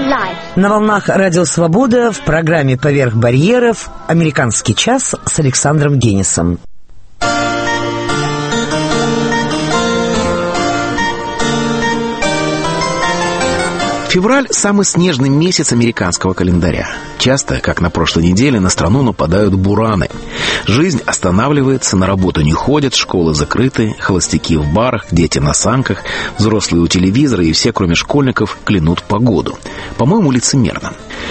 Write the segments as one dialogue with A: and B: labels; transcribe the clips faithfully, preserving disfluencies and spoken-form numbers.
A: На волнах Радио Свобода в программе «Поверх барьеров» «Американский час» с Александром Генисом.
B: Февраль – самый снежный месяц американского календаря. Часто, как на прошлой неделе, на страну нападают бураны. Жизнь останавливается, на работу не ходят, школы закрыты, холостяки в барах, дети на санках, взрослые у телевизора и все, кроме школьников, клянут погоду. По-моему, лицемерно.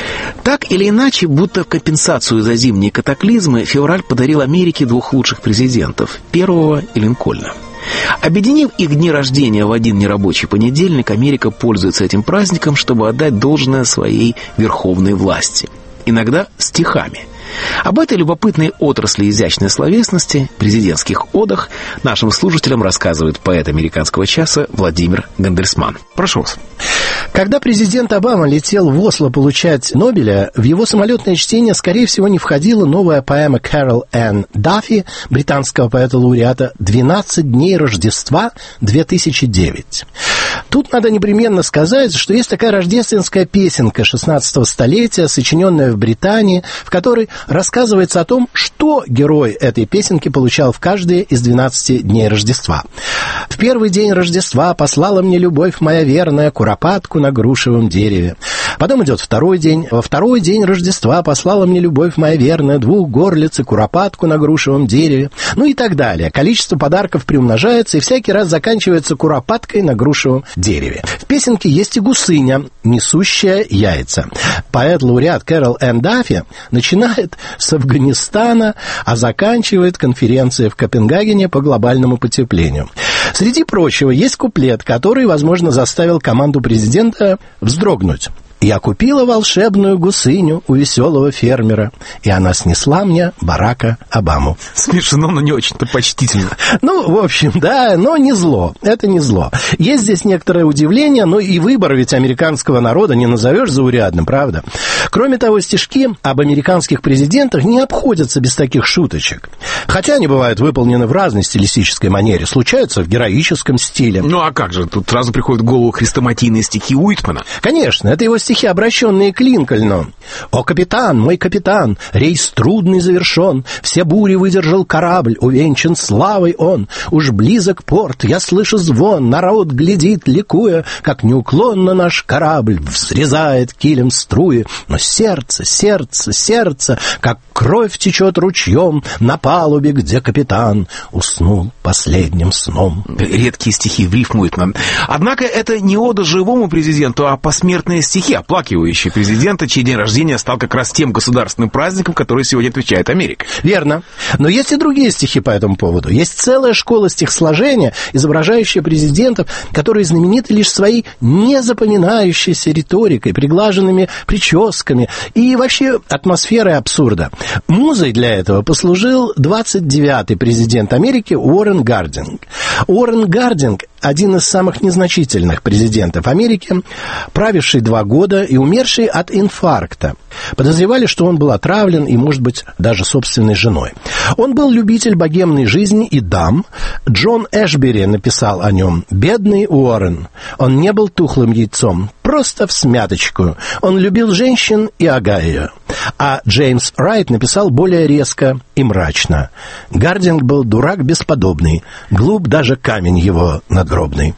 B: Так или иначе, будто в компенсацию за зимние катаклизмы, февраль подарил Америке двух лучших президентов – первого и Линкольна. Объединив их дни рождения в один нерабочий понедельник, Америка пользуется этим праздником, чтобы отдать должное своей верховной власти. Иногда стихами. Об этой любопытной отрасли изящной словесности, президентских одах, нашим слушателям рассказывает поэт «Американского часа» Владимир Гандельсман. Прошу вас.
C: Когда президент Обама летел в Осло получать Нобеля, в его самолетное чтение, скорее всего, не входила новая поэма Кэрол Энн Даффи, британского поэта-лауреата, «двенадцать дней Рождества две тысячи девять». Тут надо непременно сказать, что есть такая рождественская песенка шестнадцатого столетия, сочиненная в Британии, в которой рассказывается о том, что герой этой песенки получал в каждый из двенадцати дней Рождества. «В первый день Рождества послала мне любовь моя верная куропатку на грушевом дереве. Потом идет второй день. Во второй день Рождества послала мне любовь моя верная двух горлиц и куропатку на грушевом дереве». Ну и так далее. Количество подарков приумножается и всякий раз заканчивается куропаткой на грушевом дереве. В песенке есть и гусыня, несущая яйца. Поэт-лауреат Кэрол Энн Даффи начинает с Афганистана, а заканчивает конференцией в Копенгагене по глобальному потеплению. Среди прочего, есть куплет, который, возможно, заставил команду президента вздрогнуть. «Я купила волшебную гусыню у веселого фермера, и она снесла мне Барака Обаму».
B: Смешно, но не очень-то почтительно.
C: Ну, в общем, да, но не зло. Это не зло. Есть здесь некоторое удивление, но и выбор ведь американского народа не назовешь заурядным, правда? Кроме того, стишки об американских президентах не обходятся без таких шуточек. Хотя они бывают выполнены в разной стилистической манере, случаются в героическом стиле.
B: Ну, а как же? Тут сразу приходят в голову хрестоматийные стихи Уитмана.
C: Конечно, это его стихи, обращенные к Линкольну. «О, капитан, мой капитан, рейс трудный завершен, все бури выдержал корабль, увенчан славой он. Уж близок порт, я слышу звон, народ глядит, ликуя, как неуклонно наш корабль взрезает килем струи. Но сердце, сердце, сердце, как кровь течет ручьем на палубе, где капитан уснул последним сном».
B: Редкие стихи в рифму Уитман. Однако это не ода живому президенту, а посмертные стихи, оплакивающие президента, чей день рождения стал как раз тем государственным праздником, который сегодня отвечает Америка.
C: Верно. Но есть и другие стихи по этому поводу. Есть целая школа стихосложения, изображающая президентов, которые знамениты лишь своей незапоминающейся риторикой, приглаженными прическами и вообще атмосферой абсурда. Музой для этого послужил двадцать девятый президент Америки Уоррен Гардинг. Уоррен Гардинг – один из самых незначительных президентов Америки, правивший два года и умерший от инфаркта. Подозревали, что он был отравлен и, может быть, даже собственной женой. Он был любитель богемной жизни и дам. Джон Эшбери написал о нем: «Бедный Уоррен. Он не был тухлым яйцом, просто всмяточку. Он любил женщин и агаю». А Джеймс Райт написал более резко и мрачно: «Гардинг был дурак бесподобный, глуп даже камень его надгробный».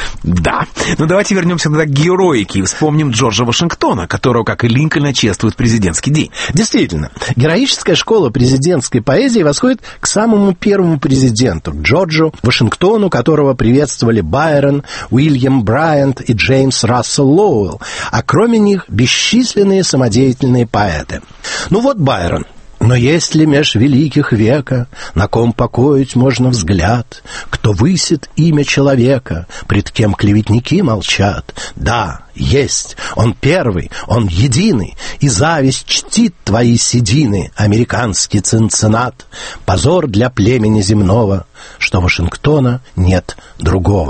B: Да, но давайте вернемся тогда к героике и вспомним Джорджа Вашингтона, которого, как и Линкольна, чествует президентский день.
C: Действительно, героическая школа президентской поэзии восходит к самому первому президенту, к Джорджу Вашингтону, которого приветствовали Байрон, Уильям Брайант и Джеймс Рассел Лоуэлл, а кроме них бесчисленные самодеятельные поэты. Ну вот Байрон. «Но есть ли меж великих века, на ком покоить можно взгляд, кто высит имя человека, пред кем клеветники молчат? Да, есть, он первый, он единый, и зависть чтит твои седины, американский Цинциннат. Позор для племени земного, что Вашингтона нет другого».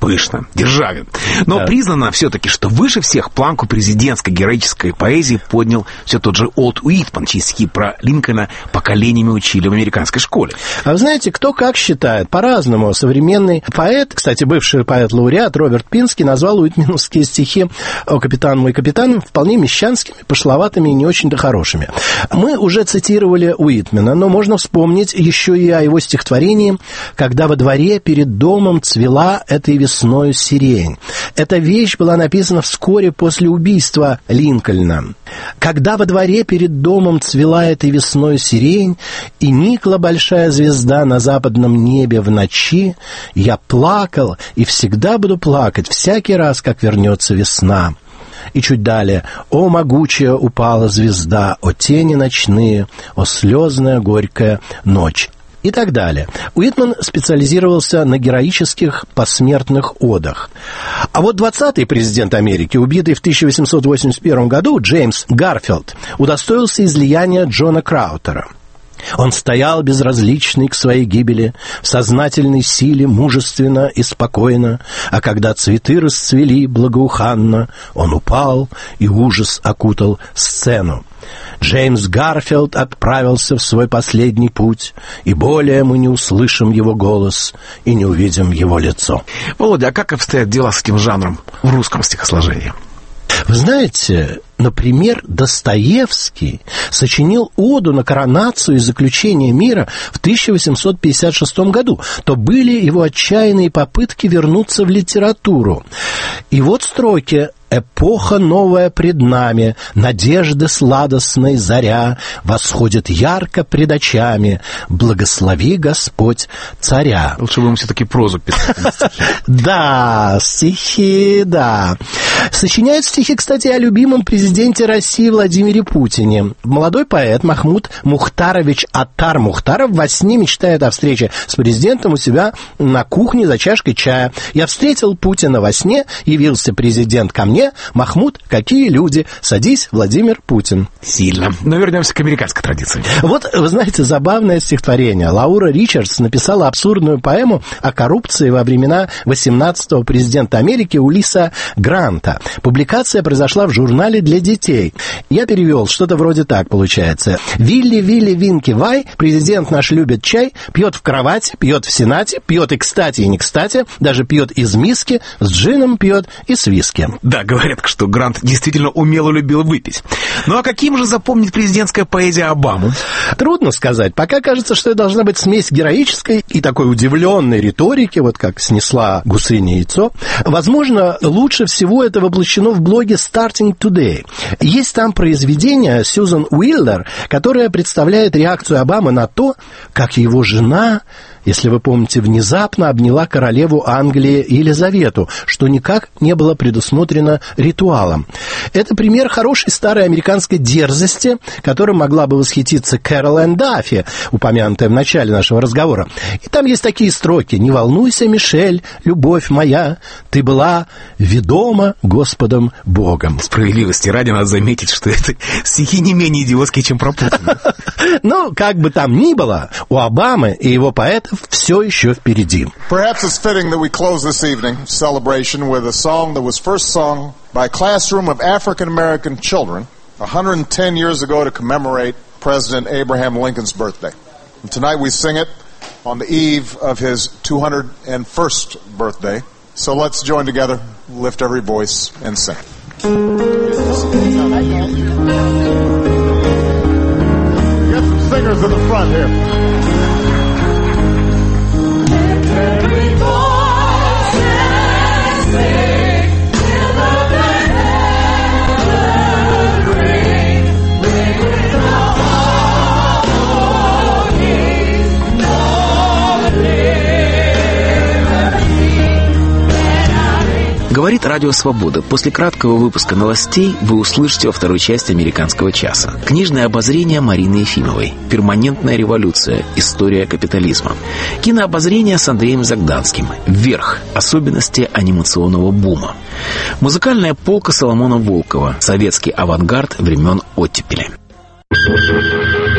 B: Пышно, державен. Но да. признано все-таки, что выше всех планку президентской героической поэзии поднял все тот же Уолт Уитман, чьи стихи про Линкольна поколениями учили в американской школе.
C: А вы знаете, кто как считает? По-разному. Современный поэт, кстати, бывший поэт-лауреат Роберт Пински назвал уитменовские стихи «О, капитан мой капитан» вполне мещанскими, пошловатыми и не очень-то хорошими. Мы уже цитировали Уитмена, но можно вспомнить еще и о его стихотворении «Когда во дворе перед домом цвела этой весною сирень». Эта вещь была написана вскоре после убийства Линкольна. «Когда во дворе перед домом цвела этой весною сирень, и никла большая звезда на западном небе в ночи, я плакал и всегда буду плакать всякий раз, как вернется весна». И чуть далее: «О, могучая упала звезда, о тени ночные, о слезная горькая ночь». И так далее. Уитман специализировался на героических посмертных одах. А вот двадцатый президент Америки, убитый в тысяча восемьсот восемьдесят первом году, Джеймс Гарфилд, удостоился излияния Джона Краутера. Он стоял безразличный к своей гибели, в сознательной силе, мужественно и спокойно, а когда цветы расцвели благоуханно, он упал, и ужас окутал сцену. Джеймс Гарфилд отправился в свой последний путь, и более мы не услышим его голос и не увидим его лицо.
B: Володя, а как обстоят дела с этим жанром в русском стихосложении?
C: Вы знаете, например, Достоевский сочинил оду на коронацию и заключение мира в тысяча восемьсот пятьдесят шестом году. То были его отчаянные попытки вернуться в литературу. И вот строки: «Эпоха новая пред нами, надежды сладостной заря, восходит ярко пред очами, благослови Господь царя».
B: Лучше бы ему все-таки прозу писать.
C: Да, стихи, да. Сочиняет стихи, кстати, о любимом президенте России Владимире Путине. Молодой поэт Махмуд Мухтарович Аттар-Мухтаров во сне мечтает о встрече с президентом у себя на кухне за чашкой чая. «Я встретил Путина во сне, явился президент ко мне. Махмуд, какие люди? Садись, Владимир Путин».
B: Сильно. Но вернемся к американской традиции.
C: Вот, вы знаете, забавное стихотворение. Лаура Ричардс написала абсурдную поэму о коррупции во времена восемнадцатого президента Америки Улисса Гранта. Публикация произошла в журнале для детей. Я перевел, что-то вроде так получается. «Вилли, Вилли, Винки, Вай, президент наш любит чай, пьет в кровати, пьет в сенате, пьет и кстати, и не кстати, даже пьет из миски, с джином пьет и с виски».
B: Да, говорят, что Грант действительно умело любил выпить. Ну а каким же запомнит президентская поэзия Обаму?
C: Трудно сказать. Пока кажется, что это должна быть смесь героической и такой удивленной риторики, вот как снесла гусыне яйцо. Возможно, лучше всего это воплощено в блоге Starting Today. Есть там произведение Сьюзан Уиллер, которое представляет реакцию Обамы на то, как его жена, если вы помните, внезапно обняла королеву Англии Елизавету, что никак не было предусмотрено ритуалом. Это пример хорошей старой американской дерзости, которой могла бы восхититься Кэрол Энн Даффи, упомянутая в начале нашего разговора. И там есть такие строки: «Не волнуйся, Мишель, любовь моя, ты была ведома Господом Богом».
B: Справедливости ради надо заметить, что это стихи не менее идиотские, чем про Путина.
C: Ну, как бы там ни было, у Обамы и его поэтов все еще впереди.
D: Perhaps it's fitting that we close this evening celebration with a song that was first sung by a classroom of African American children one hundred ten years ago to commemorate President Abraham Lincoln's birthday. And tonight we sing it on the eve of his two hundred first birthday. So let's join together, lift every voice, and sing. Get some singers in the front here. Every voice and sing till the heaven ring, ring with the harmonies of liberty.
B: Говорит Радио Свобода. После краткого выпуска новостей вы услышите во второй части «Американского часа». Книжное обозрение Марины Ефимовой. «Перманентная революция. История капитализма». Кинообозрение с Андреем Загданским. «Вверх. Особенности анимационного бума». Музыкальная полка Соломона Волкова. Советский авангард времен оттепели.